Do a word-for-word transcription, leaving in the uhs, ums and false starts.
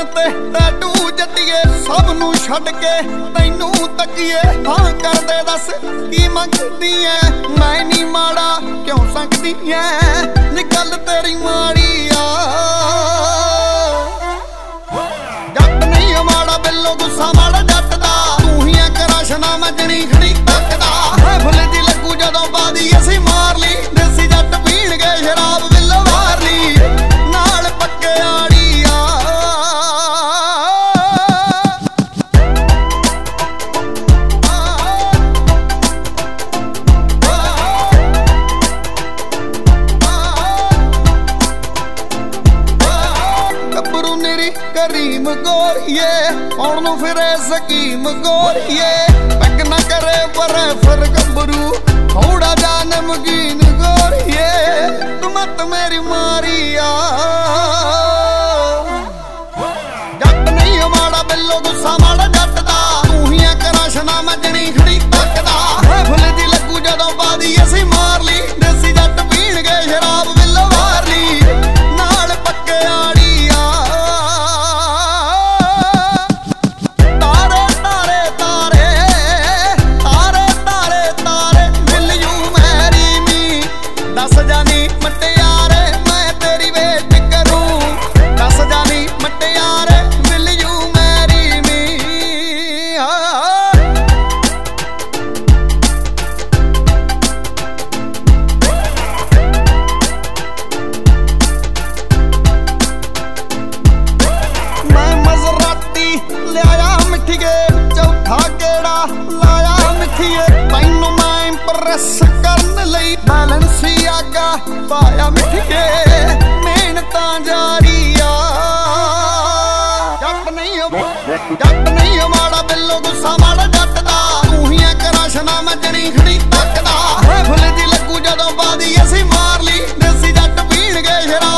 ते टैटू जट्टिए सब नू छड्ड के तैनू तकीए हाँ कर दे दस की मंगदी है मैं नी माड़ा क्यों सकदी है नी गल तेरी माड़ी आ जट नहीं माड़ा बिल्लो गुस्सा माड़ा जट दा तू ही कराशना मैं जनी खड़ी तकदा है फुल दी लगू जदों बादी असी मार ली देसी जट पीण गए शराब बिल्लो मार ली नाल पक्के आड़ी करीम गोरिए कौन नू फिरे सकीम गोरिए पक न करे पर फिर गबरू थोड़ा जा नमकीन गोरिए तू मत मेरी मारिया जट नहीं माड़ा बिल्लो गुस्सा माड़ा जट दा तू ही कराशना मैं जनी खड़ी तकदा है फुल दी लगू जदों बादी असी मार ली देसी जट पीण गए शराब बिल्लो मार ली नाल पक्के आड़ी चौथा केड़ा लाया मिठिए तैनू मैं इंप्रेस करन लई बैलेंसियागा पाया मिठिए मेहनत जारी आ जट नहीं जट नहीं माड़ा बिल्लो गुस्सा माड़ा जट दा तू ही कराशना मैं जनी खड़ी तकदा है फुल दी लगू जदों बादी असी मार ली देसी जट पीण गए शराब